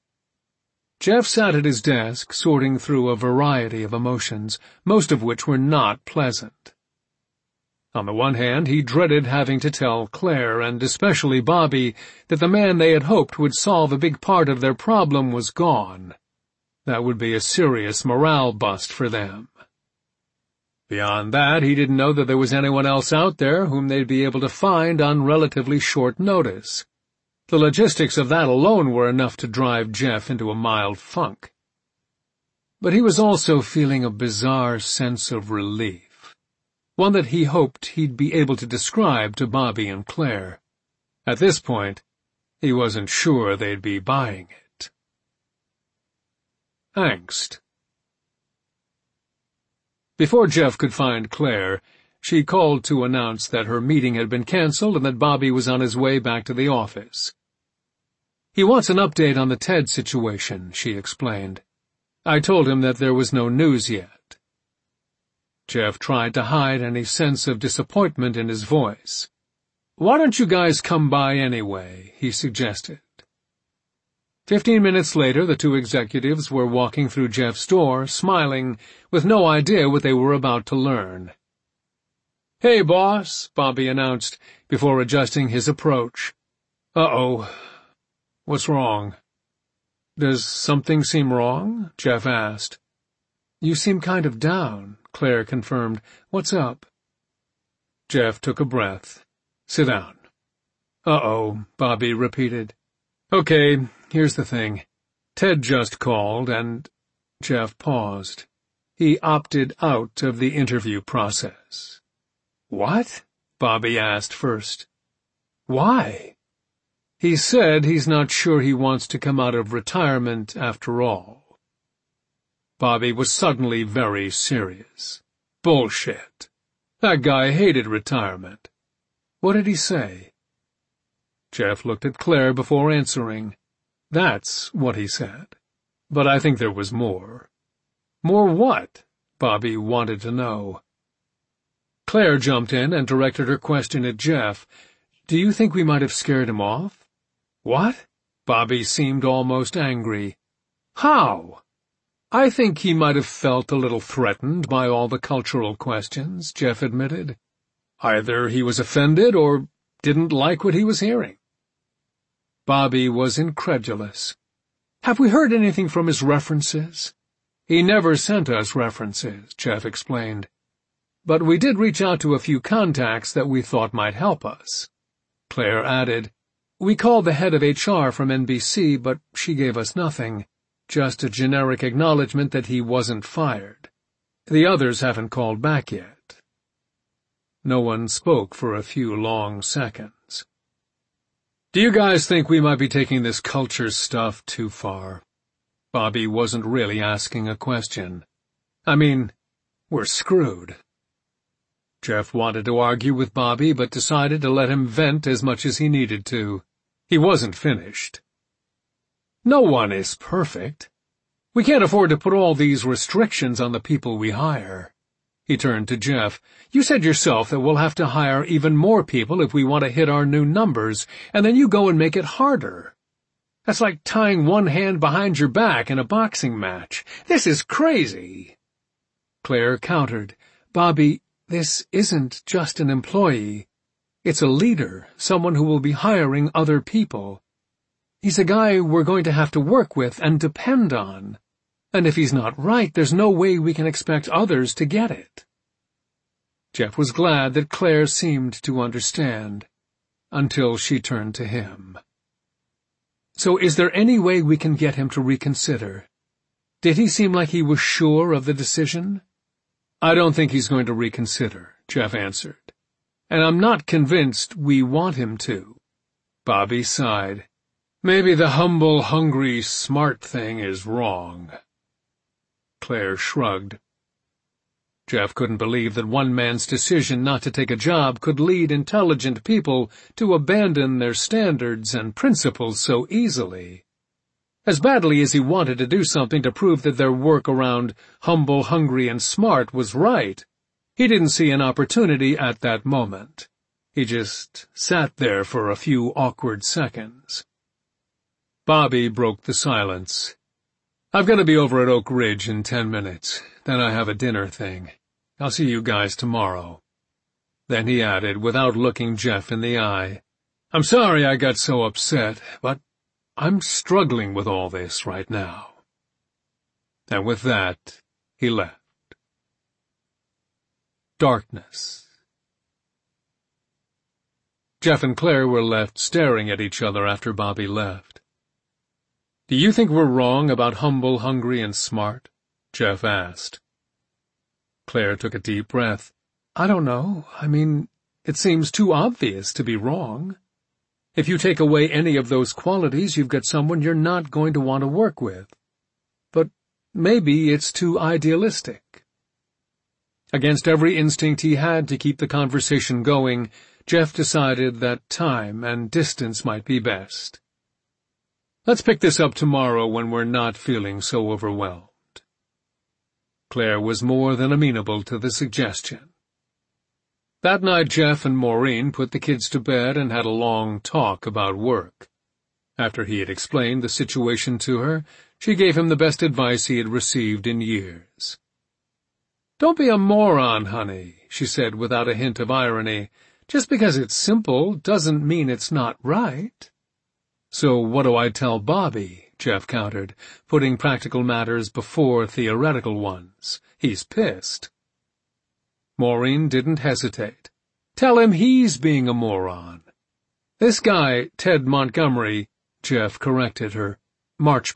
Jeff sat at his desk, sorting through a variety of emotions, most of which were not pleasant. On the one hand, he dreaded having to tell Claire, and especially Bobby, that the man they had hoped would solve a big part of their problem was gone. That would be a serious morale bust for them. Beyond that, he didn't know that there was anyone else out there whom they'd be able to find on relatively short notice. The logistics of that alone were enough to drive Jeff into a mild funk. But he was also feeling a bizarre sense of relief, one that he hoped he'd be able to describe to Bobby and Claire. At this point, he wasn't sure they'd be buying it. Angst. Before Jeff could find Claire, she called to announce that her meeting had been canceled and that Bobby was on his way back to the office. "He wants an update on the Ted situation," she explained. "I told him that there was no news yet." Jeff tried to hide any sense of disappointment in his voice. "Why don't you guys come by anyway?" he suggested. 15 minutes later, the two executives were walking through Jeff's door, smiling, with no idea what they were about to learn. "Hey, boss," Bobby announced, before adjusting his approach. "Uh-oh. What's wrong?" "Does something seem wrong?" Jeff asked. "You seem kind of down," Claire confirmed. "What's up?" Jeff took a breath. "Sit down." "Uh-oh," Bobby repeated. "Okay, here's the thing. Ted just called and—" Jeff paused. "He opted out of the interview process." "What?" Bobby asked first. "Why?" He said he's not sure he wants to come out of retirement after all. Bobby was suddenly very serious. Bullshit. That guy hated retirement. What did he say? Jeff looked at Claire before answering. That's what he said. But I think there was more. More what? Bobby wanted to know. Claire jumped in and directed her question at Jeff. Do you think we might have scared him off? What? Bobby seemed almost angry. How? I think he might have felt a little threatened by all the cultural questions, Jeff admitted. Either he was offended or didn't like what he was hearing. Bobby was incredulous. Have we heard anything from his references? He never sent us references, Jeff explained. But we did reach out to a few contacts that we thought might help us. Claire added, We called the head of HR from NBC, but she gave us nothing, just a generic acknowledgement that he wasn't fired. The others haven't called back yet. No one spoke for a few long seconds. Do you guys think we might be taking this culture stuff too far? Bobby wasn't really asking a question. I mean, we're screwed. Jeff wanted to argue with Bobby, but decided to let him vent as much as he needed to. He wasn't finished. No one is perfect. We can't afford to put all these restrictions on the people we hire. He turned to Jeff. You said yourself that we'll have to hire even more people if we want to hit our new numbers, and then you go and make it harder. That's like tying one hand behind your back in a boxing match. This is crazy. Claire countered. Bobby, this isn't just an employee. It's a leader, someone who will be hiring other people. He's a guy we're going to have to work with and depend on. And if he's not right, there's no way we can expect others to get it. Jeff was glad that Claire seemed to understand, until she turned to him. So is there any way we can get him to reconsider? Did he seem like he was sure of the decision? I don't think he's going to reconsider, Jeff answered. And I'm not convinced we want him to. Bobby sighed. Maybe the humble, hungry, smart thing is wrong. Claire shrugged. Jeff couldn't believe that one man's decision not to take a job could lead intelligent people to abandon their standards and principles so easily. As badly as he wanted to do something to prove that their work around humble, hungry, and smart was right, he didn't see an opportunity at that moment. He just sat there for a few awkward seconds. Bobby broke the silence. I've got to be over at Oak Ridge in 10 minutes. Then I have a dinner thing. I'll see you guys tomorrow. Then he added, without looking Jeff in the eye, I'm sorry I got so upset, but I'm struggling with all this right now. And with that, he left. Darkness. Jeff and Claire were left staring at each other after Bobby left. Do you think we're wrong about humble, hungry, and smart? Jeff asked. Claire took a deep breath. I don't know. I mean, it seems too obvious to be wrong. If you take away any of those qualities, you've got someone you're not going to want to work with. But maybe it's too idealistic. Against every instinct he had to keep the conversation going, Jeff decided that time and distance might be best. Let's pick this up tomorrow when we're not feeling so overwhelmed. Claire was more than amenable to the suggestion. That night Jeff and Maureen put the kids to bed and had a long talk about work. After he had explained the situation to her, she gave him the best advice he had received in years. Don't be a moron, honey, she said without a hint of irony. Just because it's simple doesn't mean it's not right. So what do I tell Bobby? Jeff countered, putting practical matters before theoretical ones. He's pissed. Maureen didn't hesitate. Tell him he's being a moron. This guy, Ted Montgomery, Jeff corrected her, Marchbanks.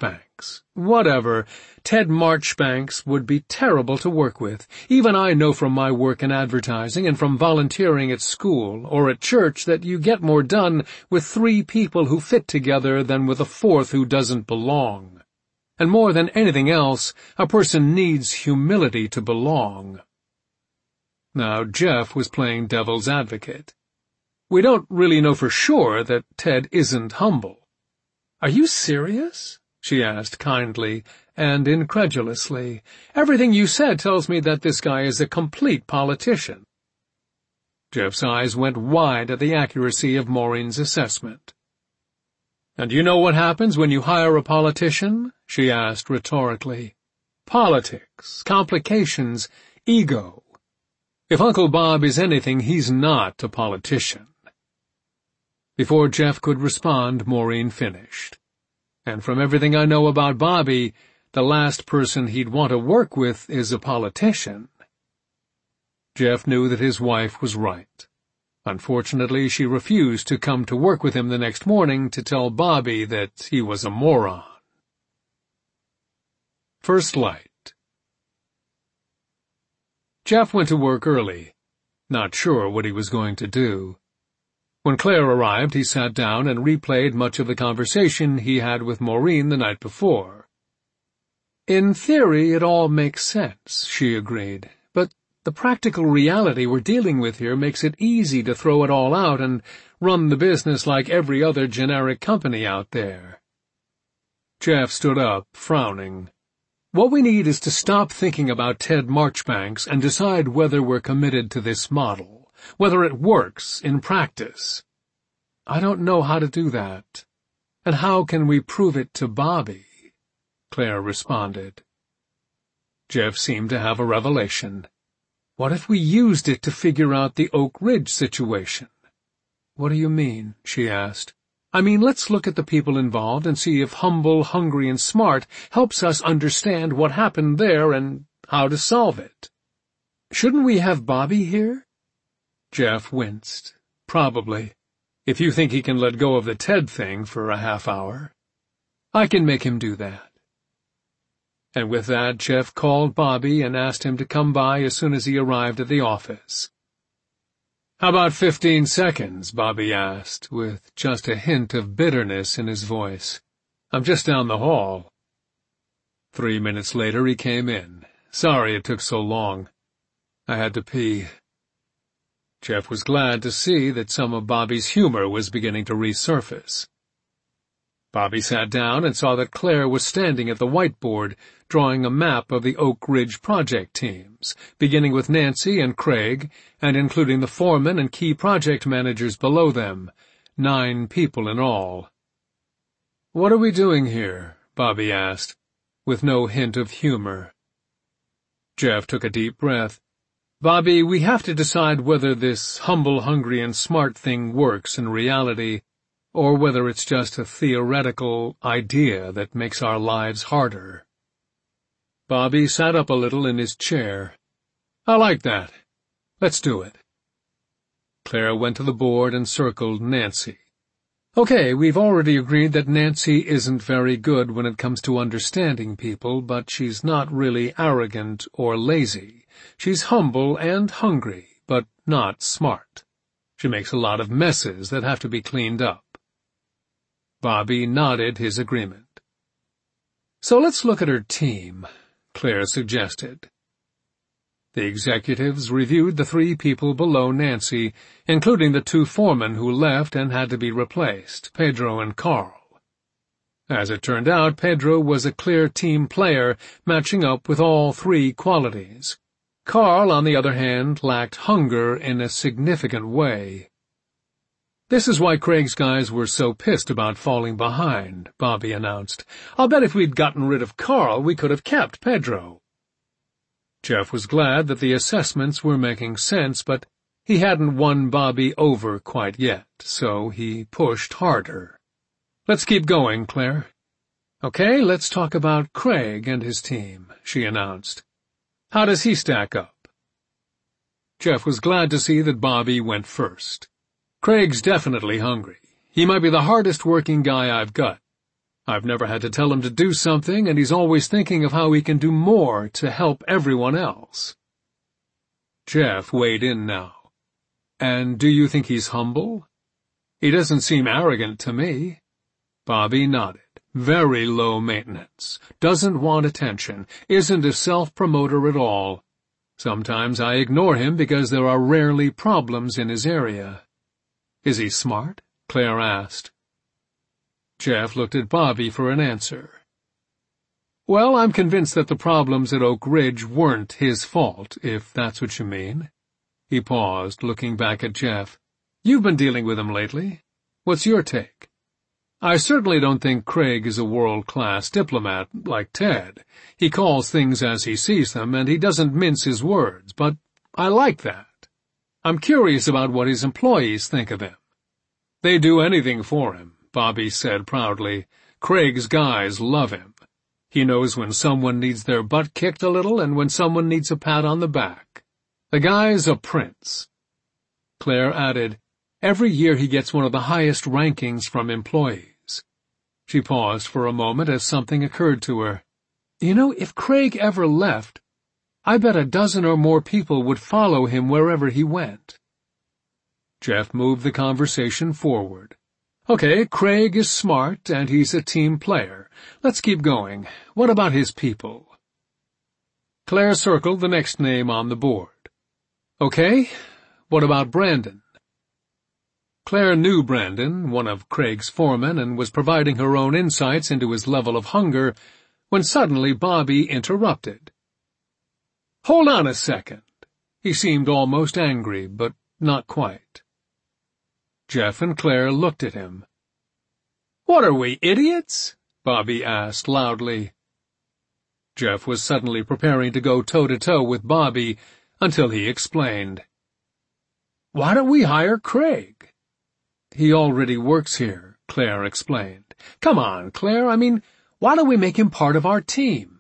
Marchbanks. Whatever. Ted Marchbanks would be terrible to work with. Even I know from my work in advertising and from volunteering at school or at church that you get more done with 3 people who fit together than with a 4th who doesn't belong. And more than anything else, a person needs humility to belong. Now, Jeff was playing devil's advocate. We don't really know for sure that Ted isn't humble. Are you serious? She asked kindly and incredulously. Everything you said tells me that this guy is a complete politician. Jeff's eyes went wide at the accuracy of Maureen's assessment. And you know what happens when you hire a politician? She asked rhetorically. Politics, complications, ego. If Uncle Bob is anything, he's not a politician. Before Jeff could respond, Maureen finished. And from everything I know about Bobby, the last person he'd want to work with is a politician. Jeff knew that his wife was right. Unfortunately, she refused to come to work with him the next morning to tell Bobby that he was a moron. First Light. Jeff went to work early, not sure what he was going to do. When Claire arrived, he sat down and replayed much of the conversation he had with Maureen the night before. In theory, it all makes sense, she agreed, but the practical reality we're dealing with here makes it easy to throw it all out and run the business like every other generic company out there. Jeff stood up, frowning. What we need is to stop thinking about Ted Marchbanks and decide whether we're committed to this model. Whether it works in practice. I don't know how to do that. And how can we prove it to Bobby? Claire responded. Jeff seemed to have a revelation. What if we used it to figure out the Oak Ridge situation? What do you mean? She asked. I mean, let's look at the people involved and see if humble, hungry, and smart helps us understand what happened there and how to solve it. Shouldn't we have Bobby here? Jeff winced. Probably, if you think he can let go of the Ted thing for a half hour. I can make him do that. And with that, Jeff called Bobby and asked him to come by as soon as he arrived at the office. How about 15 seconds, Bobby asked, with just a hint of bitterness in his voice. I'm just down the hall. 3 minutes later, he came in. Sorry it took so long. I had to pee. Jeff was glad to see that some of Bobby's humor was beginning to resurface. Bobby sat down and saw that Claire was standing at the whiteboard, drawing a map of the Oak Ridge project teams, beginning with Nancy and Craig, and including the foreman and key project managers below them, 9 people in all. What are we doing here? Bobby asked, with no hint of humor. Jeff took a deep breath. Bobby, we have to decide whether this humble, hungry, and smart thing works in reality, or whether it's just a theoretical idea that makes our lives harder. Bobby sat up a little in his chair. I like that. Let's do it. Claire went to the board and circled Nancy. Okay, we've already agreed that Nancy isn't very good when it comes to understanding people, but she's not really arrogant or lazy. She's humble and hungry, but not smart. She makes a lot of messes that have to be cleaned up. Bobby nodded his agreement. So let's look at her team, Claire suggested. The executives reviewed the 3 people below Nancy, including the 2 foremen who left and had to be replaced, Pedro and Carl. As it turned out, Pedro was a clear team player, matching up with all 3 qualities. Carl, on the other hand, lacked hunger in a significant way. This is why Craig's guys were so pissed about falling behind, Bobby announced. I'll bet if we'd gotten rid of Carl, we could have kept Pedro. Jeff was glad that the assessments were making sense, but he hadn't won Bobby over quite yet, so he pushed harder. Let's keep going, Claire. Okay, let's talk about Craig and his team, she announced. How does he stack up? Jeff was glad to see that Bobby went first. Craig's definitely hungry. He might be the hardest working guy I've got. I've never had to tell him to do something, and he's always thinking of how he can do more to help everyone else. Jeff weighed in now. And do you think he's humble? He doesn't seem arrogant to me. Bobby nodded. Very low maintenance. Doesn't want attention. Isn't a self-promoter at all. Sometimes I ignore him because there are rarely problems in his area. Is he smart? Claire asked. Jeff looked at Bobby for an answer. Well, I'm convinced that the problems at Oak Ridge weren't his fault, if that's what you mean. He paused, looking back at Jeff. You've been dealing with him lately. What's your take? I certainly don't think Craig is a world-class diplomat like Ted. He calls things as he sees them, and he doesn't mince his words, but I like that. I'm curious about what his employees think of him. They do anything for him, Bobby said proudly. Craig's guys love him. He knows when someone needs their butt kicked a little and when someone needs a pat on the back. The guy's a prince. Claire added, every year he gets one of the highest rankings from employees. She paused for a moment as something occurred to her. You know, if Craig ever left, I bet a dozen or more people would follow him wherever he went. Jeff moved the conversation forward. Okay, Craig is smart, and he's a team player. Let's keep going. What about his people? Claire circled the next name on the board. Okay, what about Brandon? Claire knew Brandon, one of Craig's foremen, and was providing her own insights into his level of hunger, when suddenly Bobby interrupted. Hold on a second. He seemed almost angry, but not quite. Jeff and Claire looked at him. What are we, idiots? Bobby asked loudly. Jeff was suddenly preparing to go toe-to-toe with Bobby until he explained. Why don't we hire Craig? He already works here, Claire explained. Come on, Claire, why don't we make him part of our team?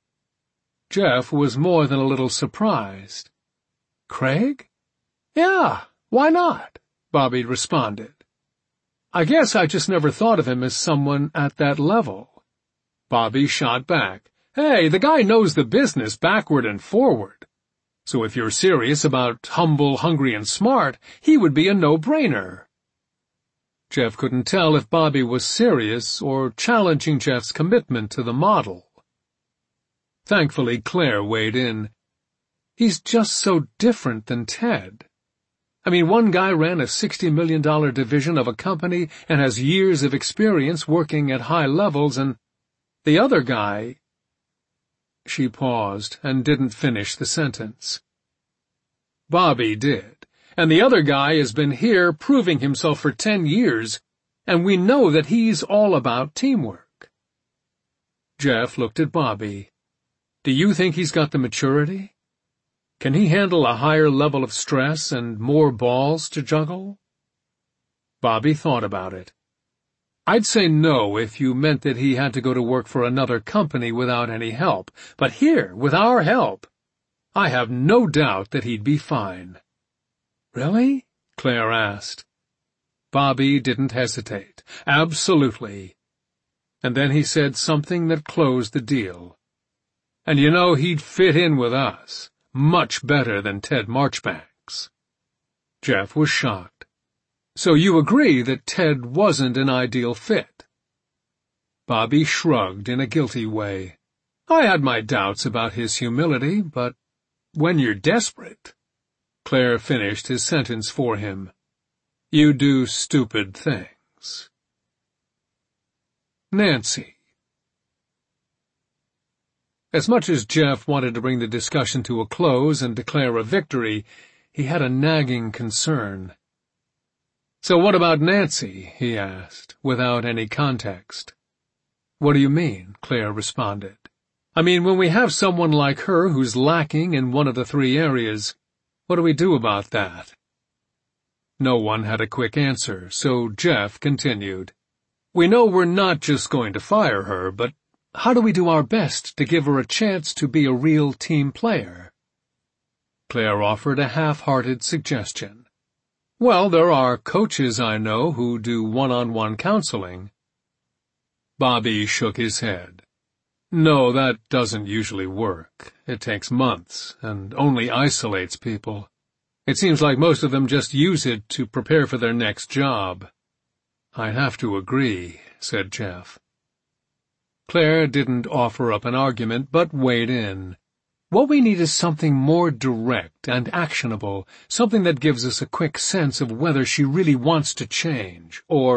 Jeff was more than a little surprised. Craig? Yeah, why not? Bobby responded. I guess I just never thought of him as someone at that level. Bobby shot back. Hey, the guy knows the business backward and forward. So if you're serious about humble, hungry, and smart, he would be a no-brainer. Jeff couldn't tell if Bobby was serious or challenging Jeff's commitment to the model. Thankfully, Claire weighed in. He's just so different than Ted. One guy ran a $60 million division of a company and has years of experience working at high levels, and the other guy— She paused and didn't finish the sentence. Bobby did, and the other guy has been here proving himself for 10 years, and we know that he's all about teamwork. Jeff looked at Bobby. Do you think he's got the maturity? Can he handle a higher level of stress and more balls to juggle? Bobby thought about it. I'd say no if you meant that he had to go to work for another company without any help, but here, with our help, I have no doubt that he'd be fine. Really? Claire asked. Bobby didn't hesitate. Absolutely. And then he said something that closed the deal. And he'd fit in with us. Much better than Ted Marchbanks. Jeff was shocked. So you agree that Ted wasn't an ideal fit? Bobby shrugged in a guilty way. I had my doubts about his humility, but when you're desperate— Claire finished his sentence for him. You do stupid things. Nancy. As much as Jeff wanted to bring the discussion to a close and declare a victory, he had a nagging concern. So what about Nancy? He asked, without any context. What do you mean? Claire responded. When we have someone like her who's lacking in one of the 3 areas, what do we do about that? No one had a quick answer, so Jeff continued. We know we're not just going to fire her, but how do we do our best to give her a chance to be a real team player? Claire offered a half-hearted suggestion. Well, there are coaches I know who do one-on-one counseling. Bobby shook his head. No, that doesn't usually work. It takes months, and only isolates people. It seems like most of them just use it to prepare for their next job. I have to agree, said Jeff. Claire didn't offer up an argument, but weighed in. What we need is something more direct and actionable, something that gives us a quick sense of whether she really wants to change, or